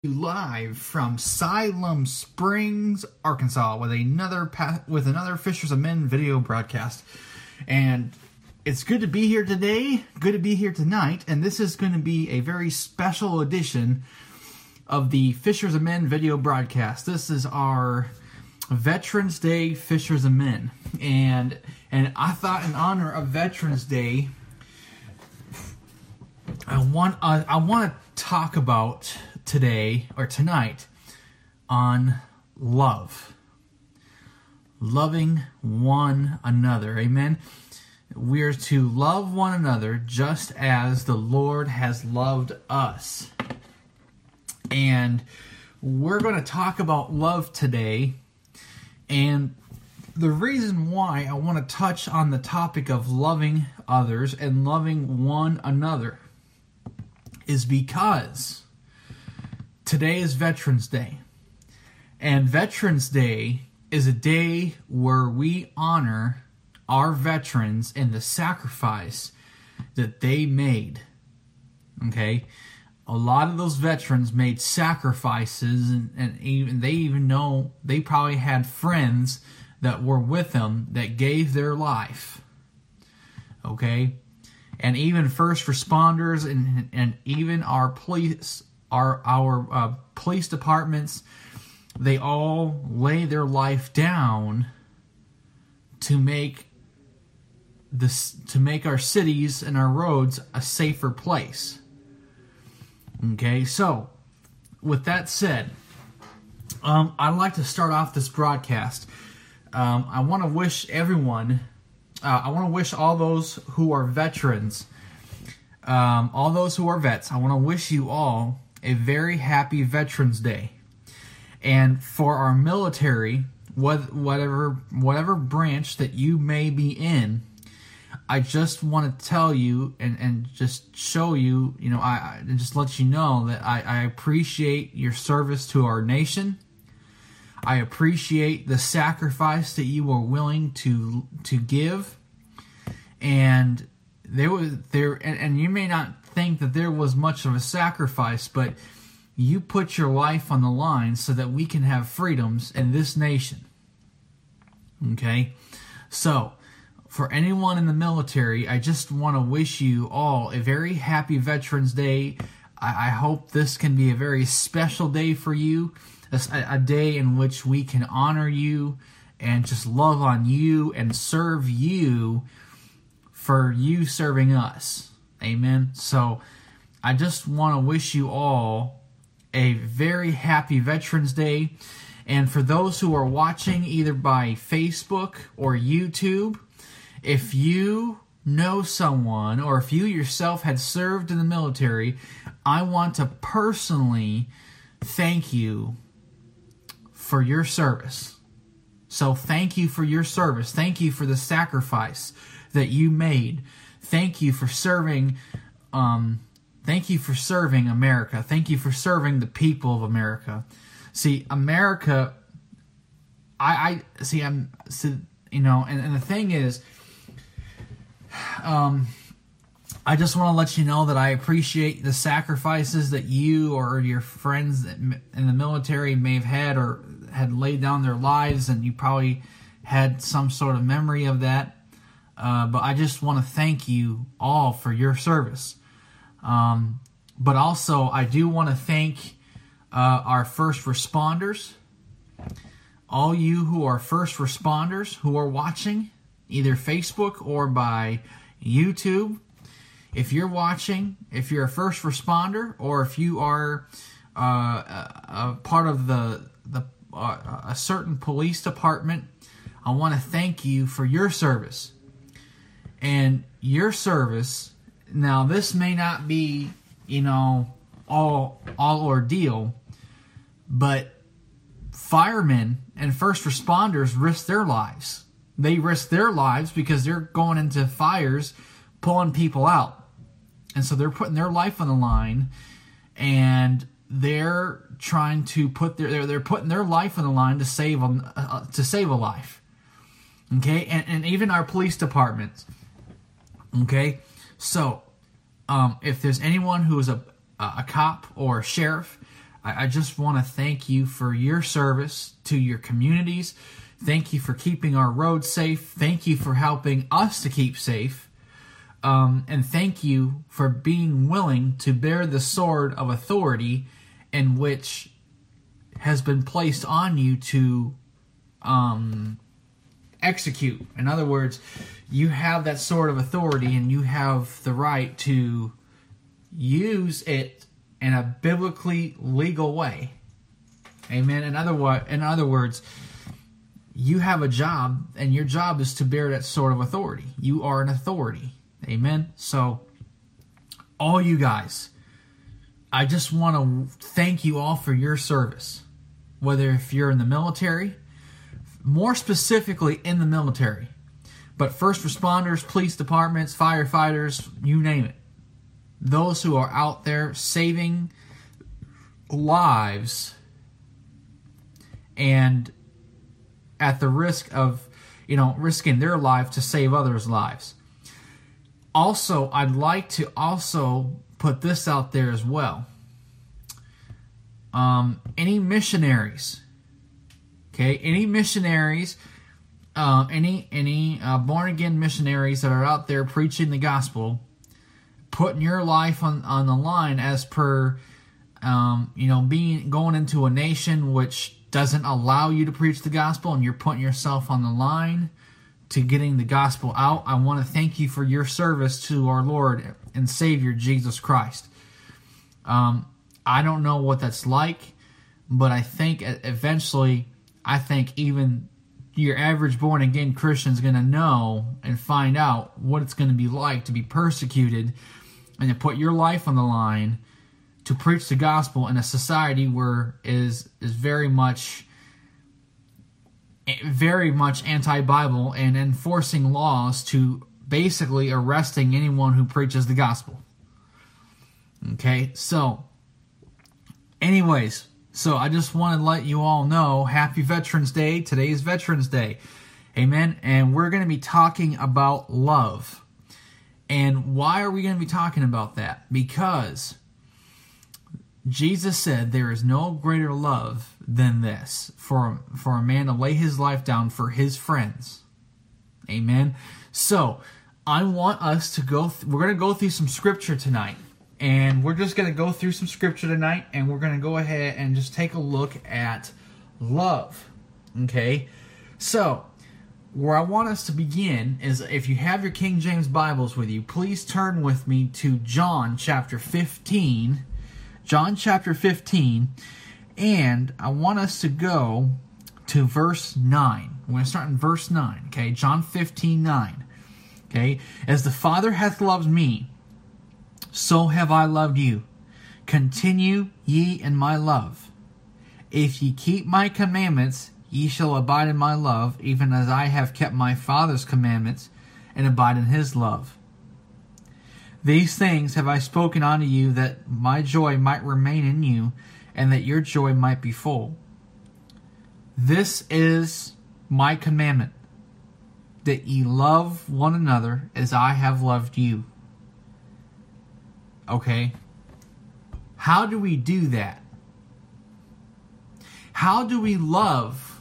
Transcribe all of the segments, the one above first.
Live from Siloam Springs, Arkansas, with another Fishers of Men video broadcast. And it's good to be here today, good to be here tonight, and this is going to be a very special edition of the Fishers of Men video broadcast. This is our Veterans Day Fishers of Men, and I thought in honor of Veterans Day, I want to talk about today or tonight on love. Loving one another. Amen. We're to love one another just as the Lord has loved us. And we're going to talk about love today. And the reason why I want to touch on the topic of loving others and loving one another is because today is Veterans Day. And Veterans Day is a day where we honor our veterans and the sacrifice that they made. Okay? A lot of those veterans made sacrifices, and even they know they probably had friends that were with them that gave their life. Okay? And even first responders and even our police, our police departments, they all lay their life down to make our cities and our roads a safer place. Okay, so with that said, I'd like to start off this broadcast. I want to wish everyone. I want to wish all those who are veterans, all those who are vets, I want to wish you all a very happy Veterans Day. And for our military, whatever branch that you may be in, I just want to tell you and just show you, and just let you know that I appreciate your service to our nation. I appreciate the sacrifice that you were willing to give, and and you may not think that there was much of a sacrifice, but you put your life on the line so that we can have freedoms in this nation. Okay, so for anyone in the military, I just want to wish you all a very happy Veterans Day. I hope this can be a very special day for you. A day in which we can honor you and just love on you and serve you for you serving us. Amen. So I just want to wish you all a very happy Veterans Day. And for those who are watching either by Facebook or YouTube, if you know someone or if you yourself had served in the military, I want to personally thank you for your service. So thank you for your service. Thank you for the sacrifice that you made. Thank you for serving. Thank you for serving America. Thank you for serving the people of America. See, America. And the thing is, I just want to let you know that I appreciate the sacrifices that you or your friends in the military may have had or had laid down their lives, and you probably had some sort of memory of that. But I just want to thank you all for your service. But also, I do want to thank our first responders. All you who are first responders who are watching, either Facebook or by YouTube. If you're watching, if you're a first responder, or if you are a part of a certain police department, I want to thank you for your service. And your service, now this may not be, all ordeal, but firemen and first responders risk their lives. They risk their lives because they're going into fires, pulling people out. And so they're putting their life on the line, and they're trying to they're putting their life on the line to save a life. Okay, and even our police departments. Okay, so if there's anyone who is a cop or a sheriff, I just want to thank you for your service to your communities. Thank you for keeping our roads safe. Thank you for helping us to keep safe. And thank you for being willing to bear the sword of authority in which has been placed on you to execute. In other words, you have that sword of authority and you have the right to use it in a biblically legal way. Amen. In other words, you have a job, and your job is to bear that sword of authority. You are an authority. Amen. So, all you guys, I just want to thank you all for your service. Whether if you're in the military, more specifically in the military, but first responders, police departments, firefighters, you name it. Those who are out there saving lives and at the risk of, risking their life to save others' lives. Also, I'd like to also put this out there as well. Any missionaries, okay? Any missionaries, any born-again missionaries that are out there preaching the gospel, putting your life on the line as per, going into a nation which doesn't allow you to preach the gospel, and you're putting yourself on the line to getting the gospel out. I want to thank you for your service to our Lord and Savior Jesus Christ. I don't know what that's like, but I think eventually, even your average born-again Christian is going to know and find out what it's going to be like to be persecuted and to put your life on the line to preach the gospel in a society where is very much anti-Bible and enforcing laws to basically arresting anyone who preaches the gospel. Okay, so anyways, I just want to let you all know, Happy Veterans Day. Today is Veterans Day. Amen. And we're going to be talking about love. And why are we going to be talking about that? Because Jesus said there is no greater love than this, for a man to lay his life down for his friends. Amen. So, I want us to we're going to go through some scripture tonight. And we're just going to go through some scripture tonight, and we're going to go ahead and just take a look at love. Okay? So, where I want us to begin is, if you have your King James Bibles with you, please turn with me to John chapter 15. John chapter 15, and I want us to go to verse 9. We're going to start in verse 9, okay? John 15, 9. Okay? As the Father hath loved me, so have I loved you. Continue ye in my love. If ye keep my commandments, ye shall abide in my love, even as I have kept my Father's commandments, and abide in his love. These things have I spoken unto you, that my joy might remain in you, and that your joy might be full. This is my commandment, that ye love one another as I have loved you. Okay? How do we do that? How do we love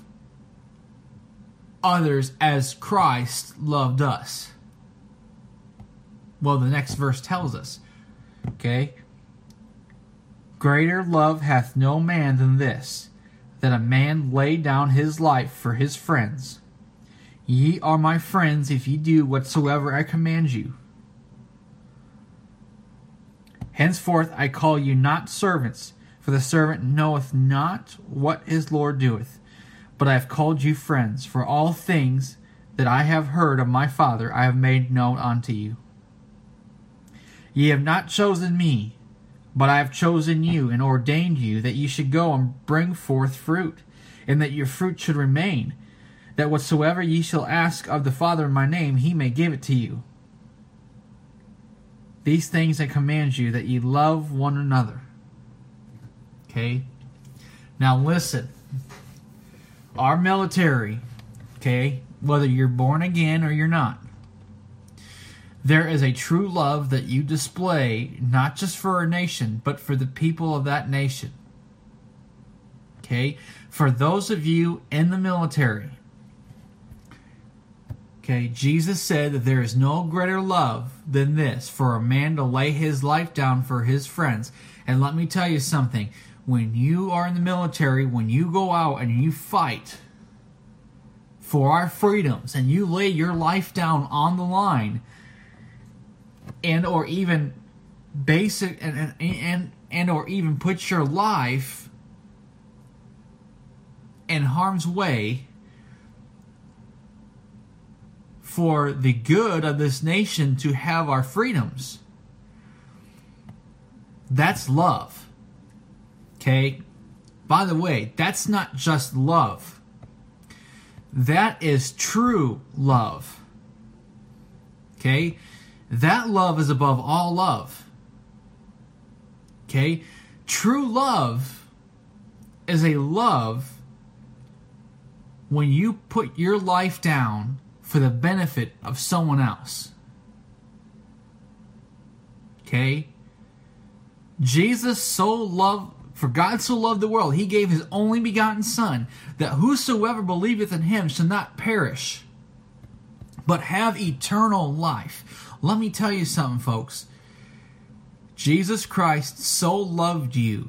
others as Christ loved us? Well, the next verse tells us. Okay? Greater love hath no man than this, that a man lay down his life for his friends. Ye are my friends if ye do whatsoever I command you. Henceforth I call you not servants, for the servant knoweth not what his Lord doeth. But I have called you friends, for all things that I have heard of my Father I have made known unto you. Ye have not chosen me, but I have chosen you, and ordained you, that ye should go and bring forth fruit, and that your fruit should remain, that whatsoever ye shall ask of the Father in my name, he may give it to you. These things I command you, that ye love one another. Okay? Now listen. Our military, okay, whether you're born again or you're not, there is a true love that you display, not just for a nation, but for the people of that nation. Okay? For those of you in the military, okay, Jesus said that there is no greater love than this, for a man to lay his life down for his friends. And let me tell you something. When you are in the military, when you go out and you fight for our freedoms, and you lay your life down on the line, and or even or even put your life in harm's way for the good of this nation to have our freedoms, that's love. Okay? By the way, that's not just love. That is true love. Okay? That love is above all love. Okay? True love is a love when you put your life down for the benefit of someone else. Okay? For God so loved the world, he gave his only begotten Son, that whosoever believeth in him shall not perish, but have eternal life. Let me tell you something, folks. Jesus Christ so loved you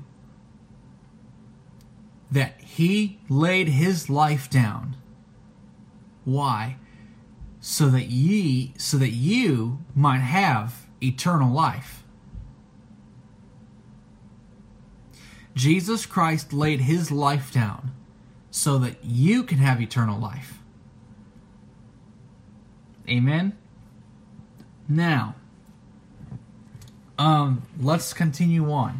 that he laid his life down. Why? So that you might have eternal life. Jesus Christ laid his life down so that you can have eternal life. Amen? Now, let's continue on.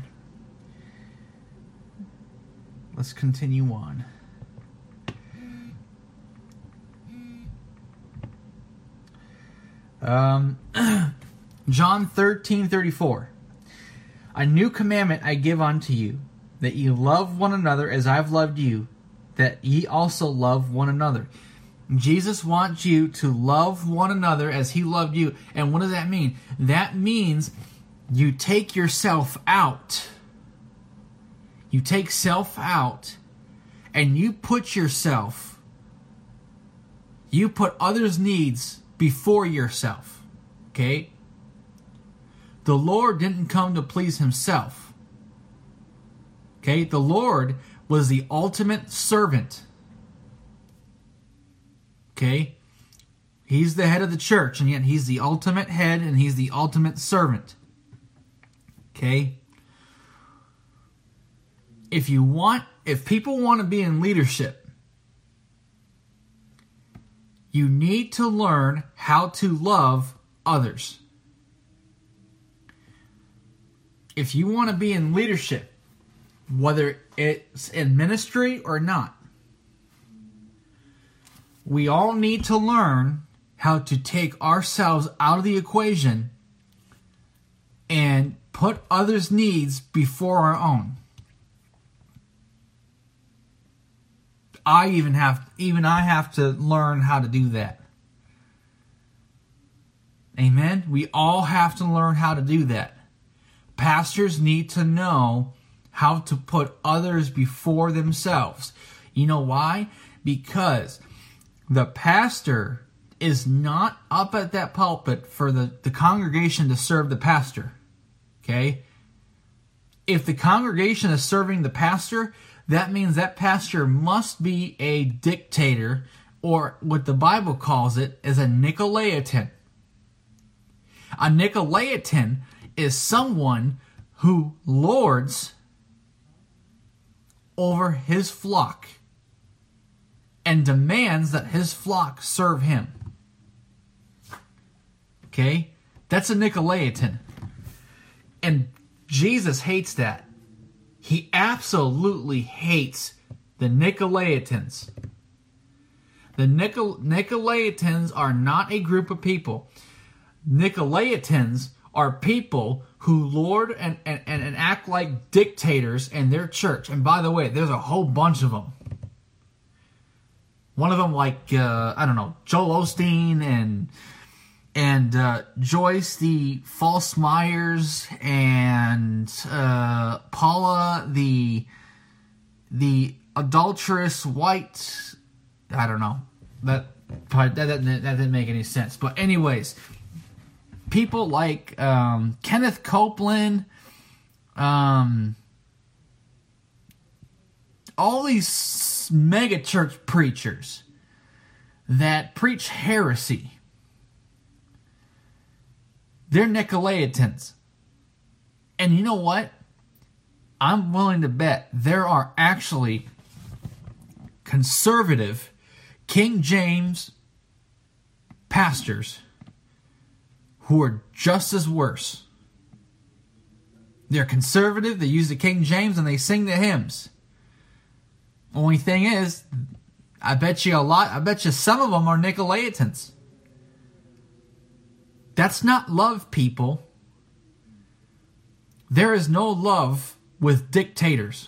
John 13:34. A new commandment I give unto you, that ye love one another as I have loved you, that ye also love one another. Jesus wants you to love one another as he loved you. And what does that mean? That means you take yourself out. You take self out and you put others' needs before yourself. Okay? The Lord didn't come to please himself. Okay? The Lord was the ultimate servant. Okay? He's the head of the church, and yet he's the ultimate head and he's the ultimate servant. Okay? If people want to be in leadership, you need to learn how to love others. If you want to be in leadership, whether it's in ministry or not, we all need to learn how to take ourselves out of the equation and put others' needs before our own. I have to learn how to do that. Amen? We all have to learn how to do that. Pastors need to know how to put others before themselves. You know why? Because the pastor is not up at that pulpit for the congregation to serve the pastor. Okay? If the congregation is serving the pastor, that means that pastor must be a dictator, or what the Bible calls it is a Nicolaitan. A Nicolaitan is someone who lords over his flock and demands that his flock serve him. Okay? That's a Nicolaitan. And Jesus hates that. He absolutely hates the Nicolaitans. The Nicolaitans are not a group of people. Nicolaitans are people who lord and act like dictators in their church. And by the way, there's a whole bunch of them. One of them, like, Joel Osteen and Joyce the False Myers and Paula the adulterous white. I don't know. That didn't make any sense. But anyways, people like Kenneth Copeland, all these mega church preachers that preach heresy, they're Nicolaitans. And you know what? I'm willing to bet there are actually conservative King James pastors who are just as worse. They're conservative, they use the King James, and they sing the hymns. Only thing is, I bet you some of them are Nicolaitans. That's not love, people. There is no love with dictators.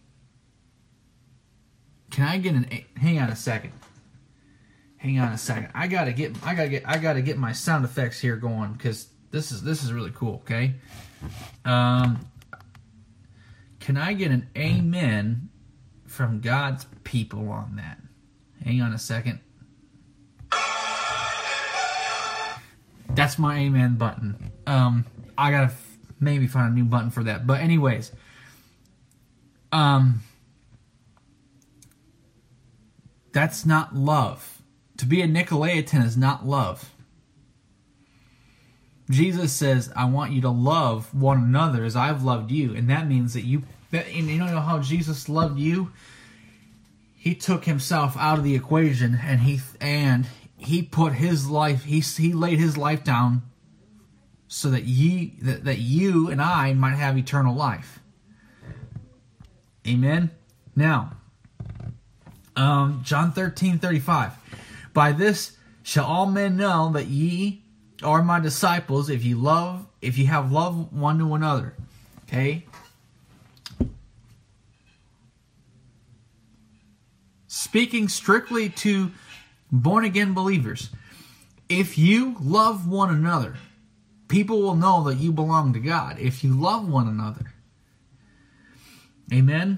Can I get hang on a second. I gotta get my sound effects here going, because this is really cool, okay? Can I get an amen from God's people on that? Hang on a second. That's my amen button. I gotta maybe find a new button for that. But anyways, that's not love. To be a Nicolaitan is not love. Jesus says, I want you to love one another as I've loved you. And that means that you know how Jesus loved you? He took himself out of the equation, and he put his life, he laid his life down so that you and I might have eternal life. Amen? Now, John 13:35. By this shall all men know that ye are my disciples, if you have love one to another. Okay? Speaking strictly to born-again believers, if you love one another, people will know that you belong to God. If you love one another. Amen?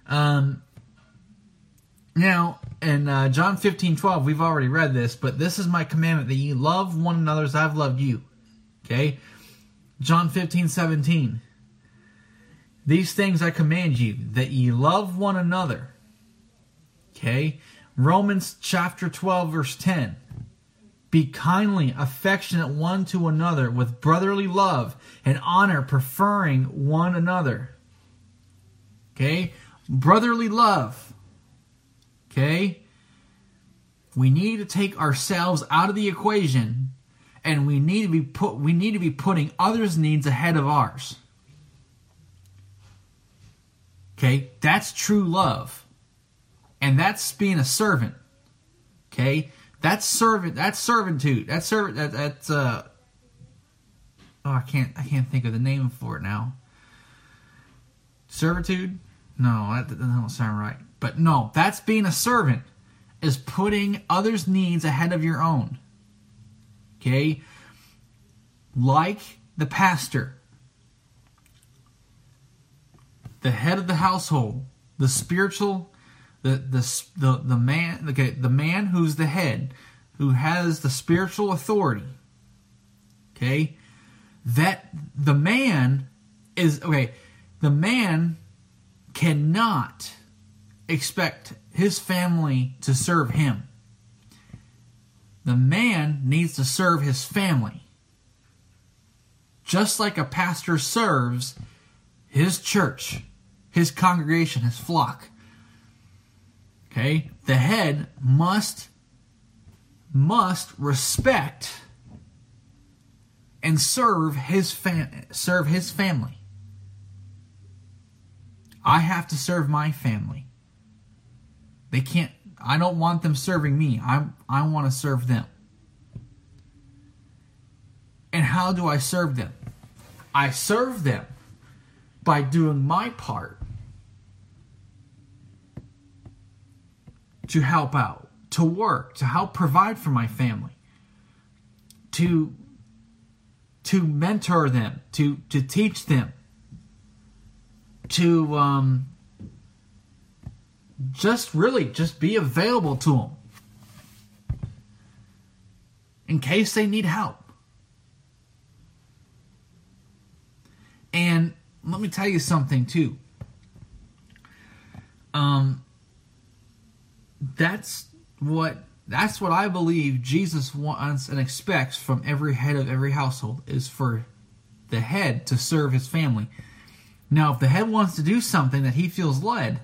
Now, in John 15:12, we've already read this, but this is my commandment, that you love one another as I've loved you. Okay? John 15:17. These things I command you, that ye love one another. Okay? Romans chapter 12, verse 10. Be kindly affectionate one to another with brotherly love and honor, preferring one another. Okay? Brotherly love. Okay? We need to take ourselves out of the equation, and we need to be putting others' needs ahead of ours. Okay? That's true love. And that's being a servant. Okay? That's servitude. I can't think of the name for it now. Servitude? No, that doesn't sound right. But no, that's being a servant, is putting others' needs ahead of your own. Okay? Like the pastor, the head of the household, the spiritual, the man, okay, the man who's the head, who has the spiritual authority. Okay? That the man cannot expect his family to serve him. The man needs to serve his family. Just like a pastor serves his church, his congregation, his flock. Okay? The head must respect and serve his family. I have to serve my family. I don't want them serving me. I want to serve them. And how do I serve them? I serve them by doing my part to help out, to work, to help provide for my family, to mentor them, to teach them, to just be available to them in case they need help. And let me tell you something too. That's what I believe Jesus wants and expects from every head of every household, is for the head to serve his family. Now, if the head wants to do something that he feels led,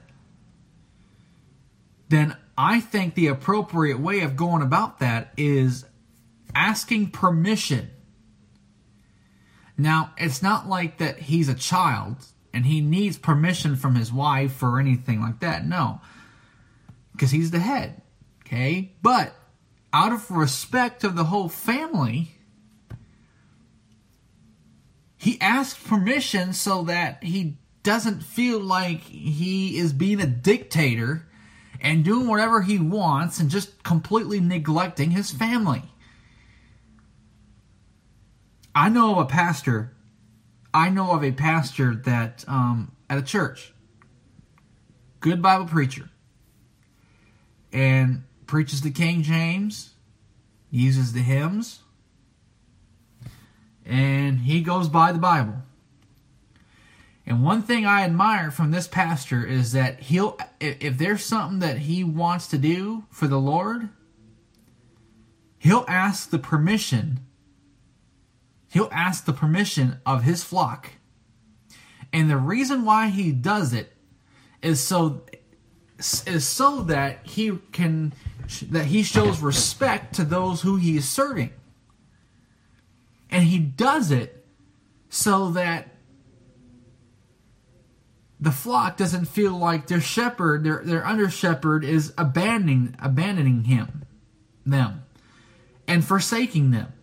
then I think the appropriate way of going about that is asking permission. Now, it's not like that he's a child and he needs permission from his wife or anything like that. No, because he's the head. Okay? But out of respect of the whole family, he asks permission so that he doesn't feel like he is being a dictator and doing whatever he wants and just completely neglecting his family. I know of a pastor that at a church, good Bible preacher, and preaches the King James, uses the hymns, and he goes by the Bible. And one thing I admire from this pastor is that if there's something that he wants to do for the Lord, he'll ask the permission of his flock. And the reason why he does it is so that he shows respect to those who he is serving. And he does it so that the flock doesn't feel like their shepherd, their under shepherd, is abandoning them, and forsaking them.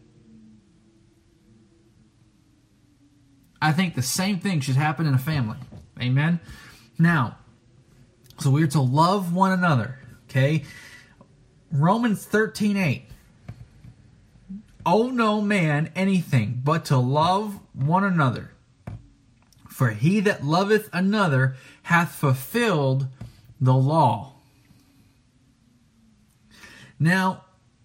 I think the same thing should happen in a family. Amen? Now, so we're to love one another. Okay? Romans 13:8. Owe no man anything but to love one another. For he that loveth another hath fulfilled the law. Now,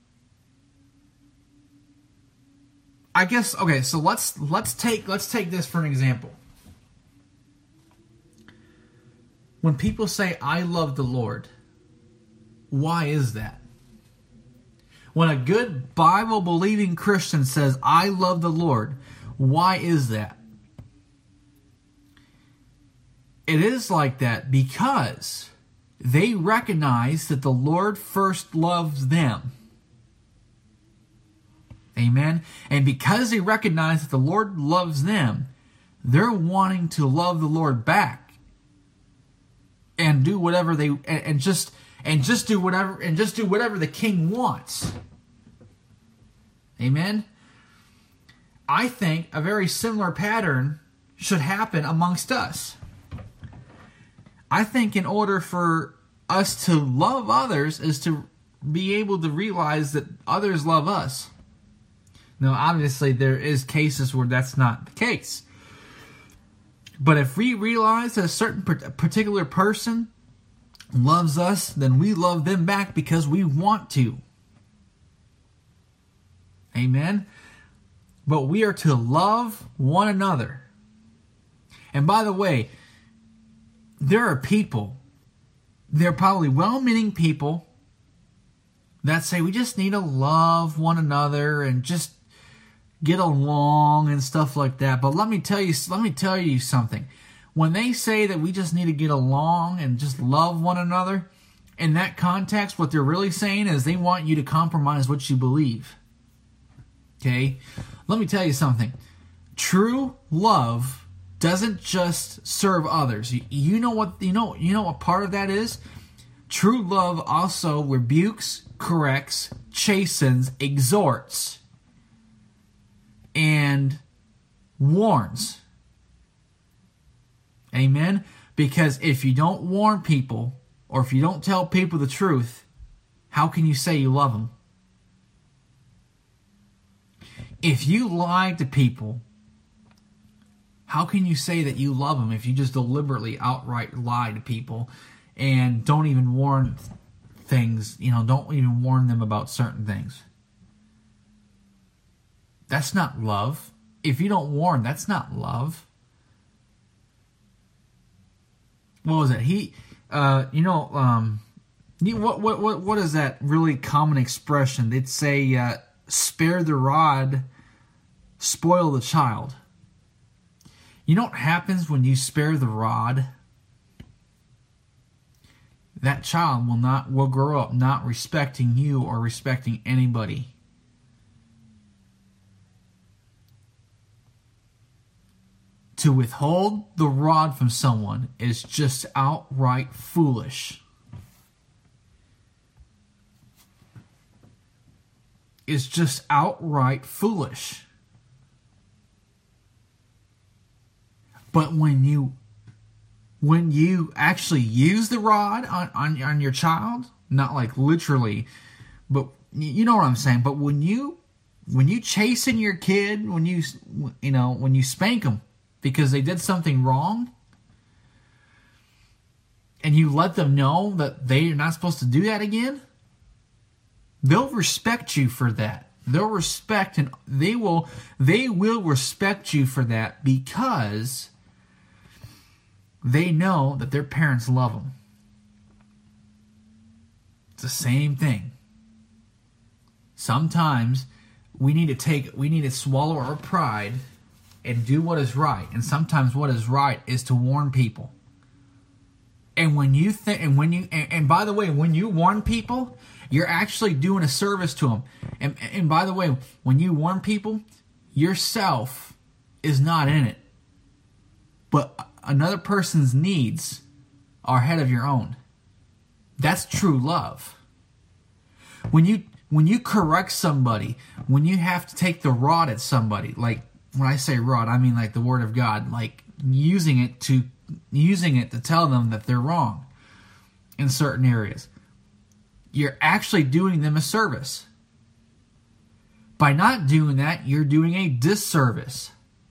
I guess, okay, so let's take this for an example. When people say, I love the Lord, why is that? When a good Bible-believing Christian says, I love the Lord, why is that? It is like that because they recognize that the Lord first loves them. Amen? And because they recognize that the Lord loves them, they're wanting to love the Lord back and do whatever do whatever the King wants. Amen? I think a very similar pattern should happen amongst us. I think in order for us to love others is to be able to realize that others love us. Now, obviously, there is cases where that's not the case. But if we realize that a certain particular person loves us, then we love them back because we want to. Amen? But we are to love one another. And by the way, there are probably well-meaning people that say we just need to love one another and just get along and stuff like that. But let me tell you something. When they say that we just need to get along and just love one another, in that context, what they're really saying is they want you to compromise what you believe. Okay? Let me tell you something. True love doesn't just serve others. You know what part of that is? True love also rebukes, corrects, chastens, exhorts, and warns. Amen? Because if you don't warn people, or if you don't tell people the truth, how can you say you love them? If you lie to people, how can you say that you love them if you just deliberately outright lie to people and don't even warn things, don't even warn them about certain things. That's not love. If you don't warn, that's not love. What was it? What is that really common expression? They'd say, spare the rod, spoil the child. You know what happens when you spare the rod? That child will grow up not respecting you or respecting anybody. To withhold the rod from someone is just outright foolish. It's just outright foolish. But when you actually use the rod on your child, not like literally, but you know what I'm saying. But when you chasten your kid, when you spank them because they did something wrong, and you let them know that they are not supposed to do that again, they'll respect you for that. They'll respect and they will respect you for that because they know that their parents love them. It's the same thing. Sometimes we need to swallow our pride and do what is right. And sometimes what is right is to warn people. And by the way, when you warn people, you're actually doing a service to them. And by the way, when you warn people, yourself is not in it. But another person's needs are ahead of your own. That's true love. When you correct somebody, when you have to take the rod at somebody, like when I say rod, I mean like the Word of God, like using it to tell them that they're wrong in certain areas. You're actually doing them a service. By not doing that, you're doing a disservice.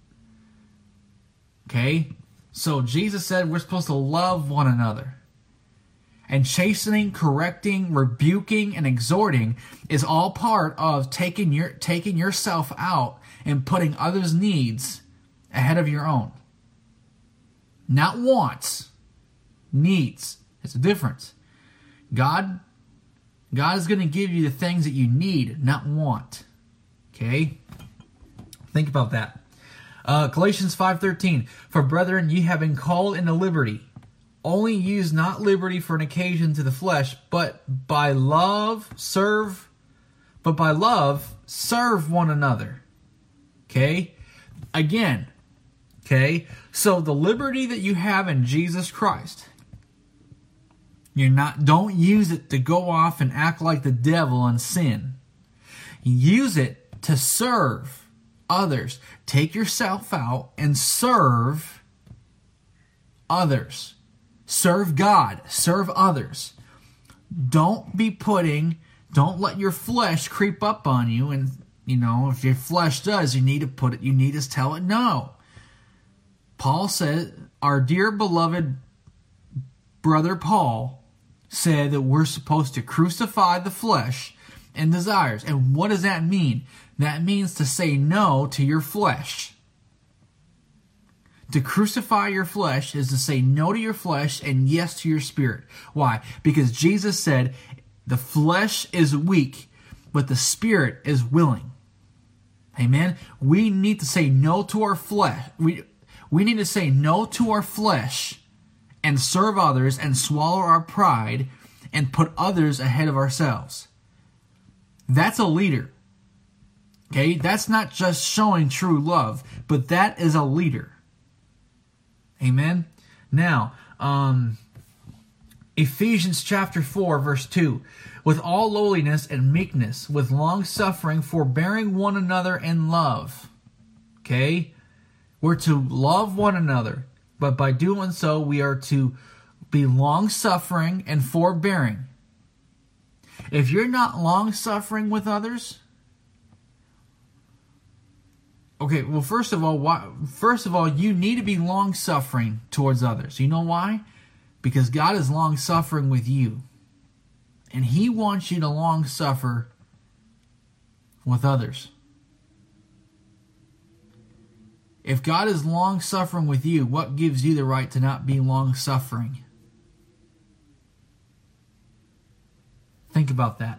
Okay? So Jesus said we're supposed to love one another. And chastening, correcting, rebuking, and exhorting is all part of taking yourself out and putting others' needs ahead of your own. Not wants, needs. It's a difference. God is going to give you the things that you need, not want. Okay? Think about that. Galatians 5:13. For brethren, ye have been called into liberty. Only use not liberty for an occasion to the flesh, but by love serve one another. Okay? Again. Okay? So the liberty that you have in Jesus Christ, don't use it to go off and act like the devil and sin. Use it to serve others. Take yourself out and serve others. Serve God. Serve others. Don't let your flesh creep up on you. And, if your flesh does, you need to tell it no. Paul said, our dear beloved brother Paul said that we're supposed to crucify the flesh and desires. And what does that mean? That means to say no to your flesh. To crucify your flesh is to say no to your flesh and yes to your spirit. Why? Because Jesus said the flesh is weak, but the spirit is willing. Amen? We need to say no to our flesh. We need to say no to our flesh and serve others and swallow our pride and put others ahead of ourselves. That's a leader. Okay? That's not just showing true love, but that is a leader. Amen? Now, Ephesians chapter 4, verse 2. With all lowliness and meekness, with long suffering, forbearing one another in love. Okay? We're to love one another, but by doing so, we are to be long-suffering and forbearing. If you're not long-suffering with others, okay, well, first of all, you need to be long-suffering towards others. You know why? Because God is long-suffering with you. And He wants you to long-suffer with others. If God is long-suffering with you, what gives you the right to not be long-suffering? Think about that.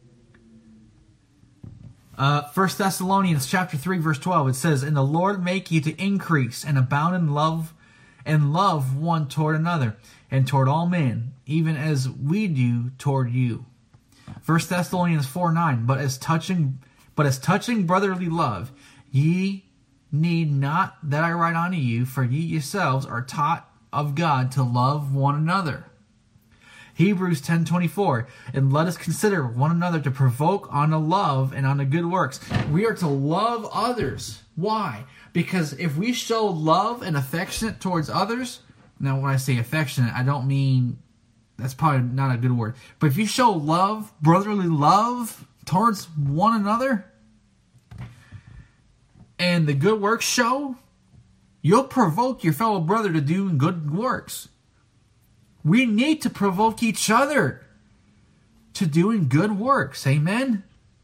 1 Thessalonians chapter 3, verse 12, it says, "And the Lord make you to increase and abound in love one toward another, and toward all men, even as we do toward you." 1 Thessalonians 4:9, But as touching brotherly love, ye need not that I write unto you, for ye yourselves are taught of God to love one another. Hebrews 10:24, "And let us consider one another to provoke unto love and unto good works." We are to love others. Why? Because if we show love and affectionate towards others, now when I say affectionate, I don't mean, that's probably not a good word, but if you show love, brotherly love towards one another, and the good works show, you'll provoke your fellow brother to do good works. We need to provoke each other to doing good works. Amen?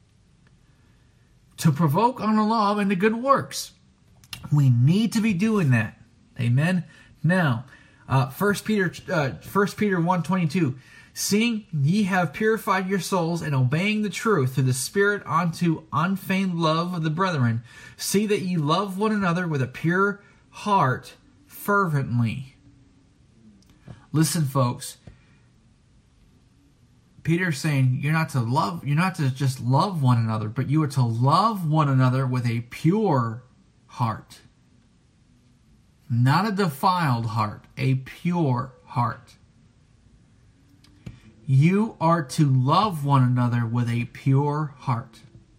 To provoke unto love and to good works. We need to be doing that. Amen? Now, 1 Peter 1:22, "Seeing ye have purified your souls and obeying the truth through the Spirit unto unfeigned love of the brethren, see that ye love one another with a pure heart fervently." Listen, folks. Peter's saying you're not to just love one another, but you are to love one another with a pure heart. Not a defiled heart, a pure heart. You are to love one another with a pure heart.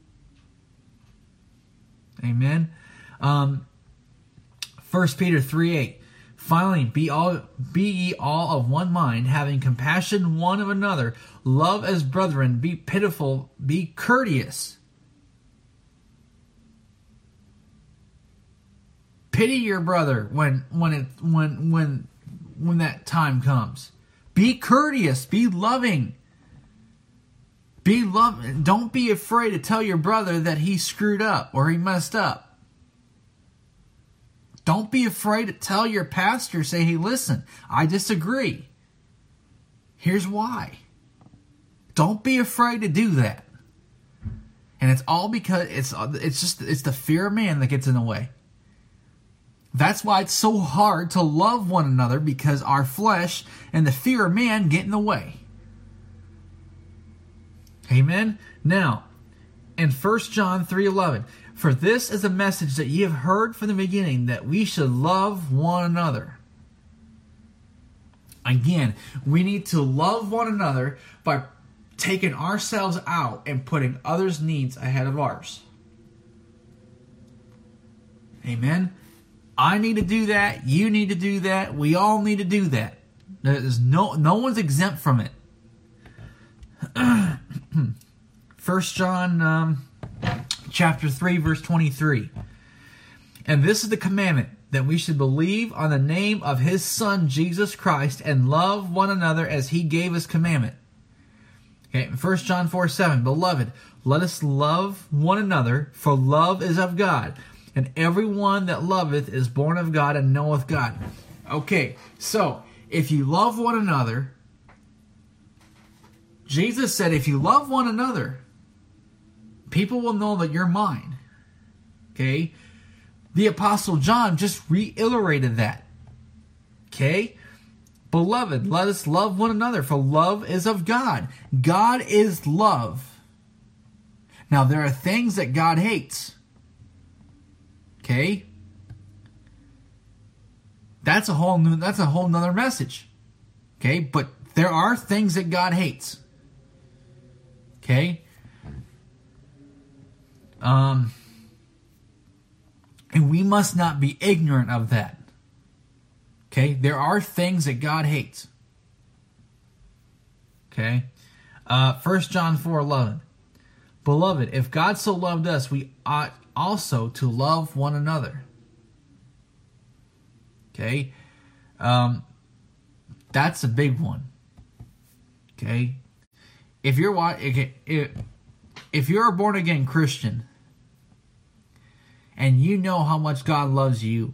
Amen. 1 Peter 3:8. "Finally, be ye all of one mind, having compassion one of another, love as brethren, be pitiful, be courteous." Pity your brother when that time comes. Be courteous, be loving. Don't be afraid to tell your brother that he screwed up or he messed up. Don't be afraid to tell your pastor, say, "Hey, listen, I disagree. Here's why." Don't be afraid to do that. And it's all because it's the fear of man that gets in the way. That's why it's so hard to love one another, because our flesh and the fear of man get in the way. Amen? Now, in 1 John 3:11, "For this is a message that ye have heard from the beginning, that we should love one another." Again, we need to love one another by taking ourselves out and putting others' needs ahead of ours. Amen? I need to do that. You need to do that. We all need to do that. There's no one's exempt from it. 1 John chapter 3, verse 23. "And this is the commandment, that we should believe on the name of His Son, Jesus Christ, and love one another as He gave us commandment." Okay, 1 John 4:7. "Beloved, let us love one another, for love is of God. And everyone that loveth is born of God and knoweth God." Okay, so if you love one another, Jesus said, if you love one another, people will know that you're mine. Okay? The Apostle John just reiterated that. Okay? "Beloved, let us love one another, for love is of God." God is love. Now, there are things that God hates. Okay? That's a whole nother message. Okay? But there are things that God hates. Okay? And we must not be ignorant of that. Okay? There are things that God hates. Okay? 1 John 4:11. "Beloved, if God so loved us, we ought also to love one another." Okay? That's a big one. Okay? If you're a born again Christian and you know how much God loves you,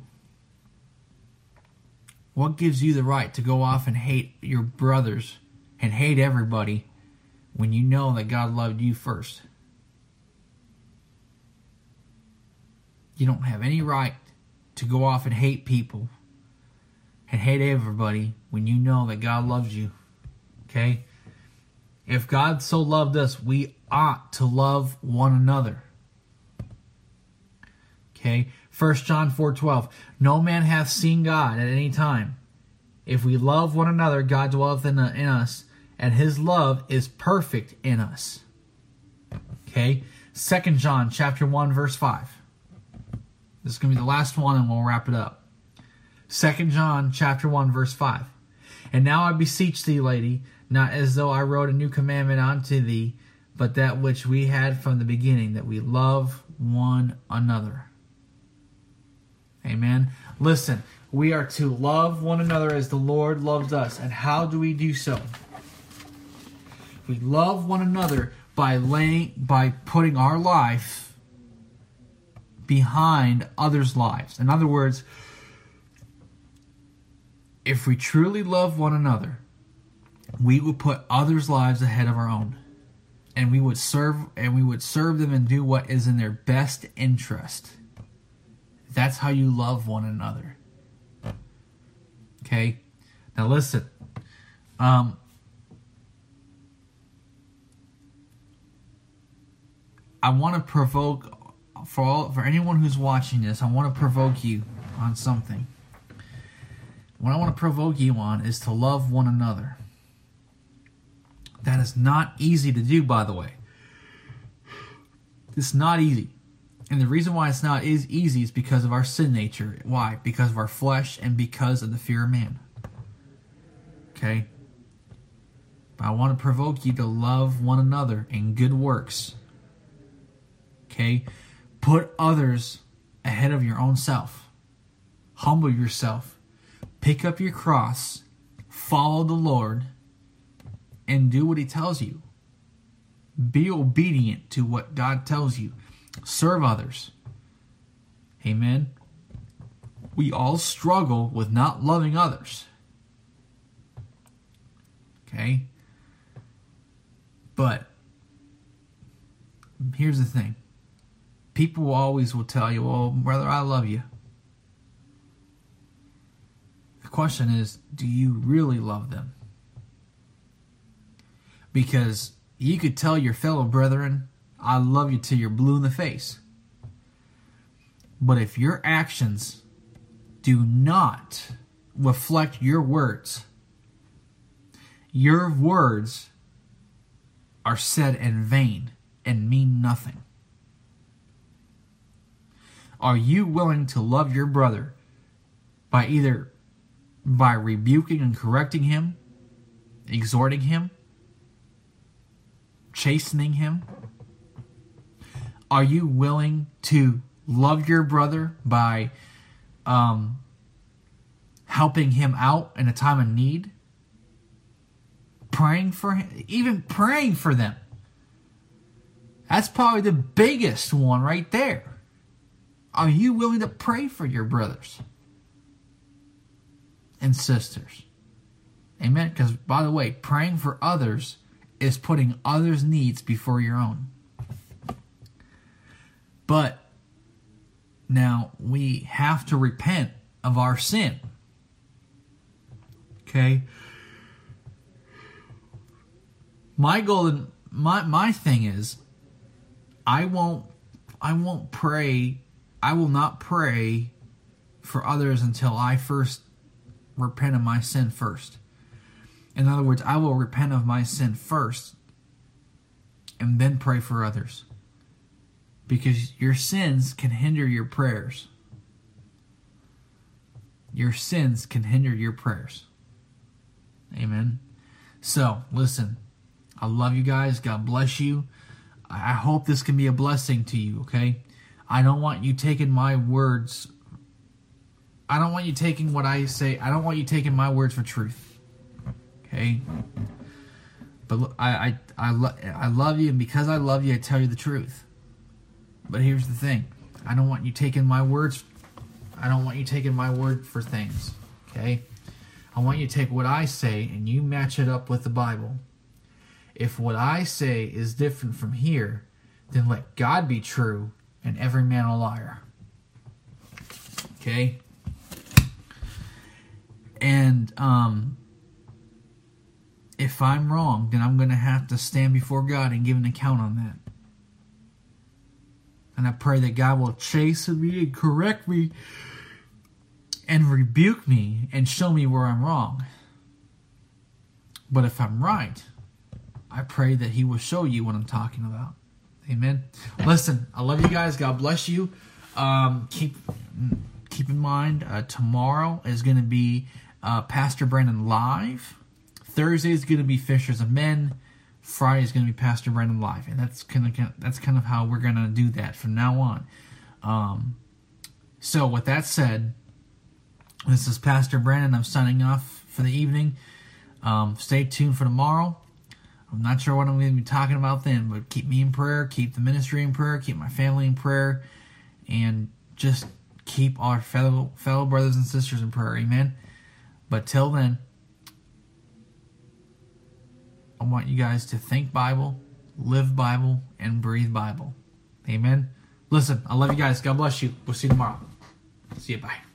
what gives you the right to go off and hate your brothers and hate everybody when you know that God loved you first? You don't have any right to go off and hate people and hate everybody when you know that God loves you. Okay? If God so loved us, we ought to love one another. Okay? 1 John 4:12. No man hath seen God at any time. If we love one another, God dwelleth in us, and his love is perfect in us. Okay? 2 John chapter 1, verse 5. This is going to be the last one, and we'll wrap it up. 2 John chapter 1, verse 5. And now I beseech thee, lady, not as though I wrote a new commandment unto thee, but that which we had from the beginning, that we love one another. Amen. Listen, we are to love one another as the Lord loves us. And how do we do so? We love one another by putting our life behind others' lives. In other words, if we truly love one another, we will put others' lives ahead of our own. And we would serve them and do what is in their best interest. That's how you love one another. Okay? Now listen. I want to provoke for anyone who's watching this, I want to provoke you on something. What I want to provoke you on is to love one another. That is not easy to do, by the way. It's not easy. And the reason why it's not easy is because of our sin nature. Why? Because of our flesh and because of the fear of man. Okay? But I want to provoke you to love one another in good works. Okay? Put others ahead of your own self. Humble yourself. Pick up your cross. Follow the Lord. And do what He tells you. Be obedient to what God tells you. Serve others. Amen. We all struggle with not loving others. Okay? But here's the thing. People always will tell you, "Oh, brother, I love you." The question is, do you really love them? Because you could tell your fellow brethren, "I love you," till you're blue in the face. But if your actions do not reflect your words are said in vain and mean nothing. Are you willing to love your brother by rebuking and correcting him, exhorting him, chastening him? Are you willing to love your brother by helping him out in a time of need? Praying for him, even praying for them. That's probably the biggest one right there. Are you willing to pray for your brothers and sisters? Amen? Because, by the way, praying for others is putting others' needs before your own. But now we have to repent of our sin. Okay? My goal and my thing is, I will not pray for others until I first repent of my sin first. In other words, I will repent of my sin first and then pray for others. Because your sins can hinder your prayers. Your sins can hinder your prayers. Amen. So, listen. I love you guys. God bless you. I hope this can be a blessing to you, okay? I don't want you taking my words. I don't want you taking what I say. I don't want you taking my words for truth, Okay? But look, I love you, and because I love you, I tell you the truth. But here's the thing. I don't want you taking my words. I don't want you taking my word for things. Okay? I want you to take what I say and you match it up with the Bible. If what I say is different from here, then let God be true and every man a liar. Okay? And if I'm wrong, then I'm going to have to stand before God and give an account on that. And I pray that God will chasten me and correct me and rebuke me and show me where I'm wrong. But if I'm right, I pray that He will show you what I'm talking about. Amen. Listen, I love you guys. God bless you. Keep in mind, tomorrow is going to be Pastor Brandon Live. Thursday is going to be Fishers of Men. Friday is going to be Pastor Brandon Live, and that's kind of how we're going to do that from now on. So with that said, this is Pastor Brandon. I'm signing off for the evening. Stay tuned for tomorrow. I'm not sure what I'm going to be talking about then, but keep me in prayer, keep the ministry in prayer, keep my family in prayer, and just keep our fellow brothers and sisters in prayer. Amen. But till then, I want you guys to think Bible, live Bible, and breathe Bible. Amen. Listen, I love you guys. God bless you. We'll see you tomorrow. See you. Bye.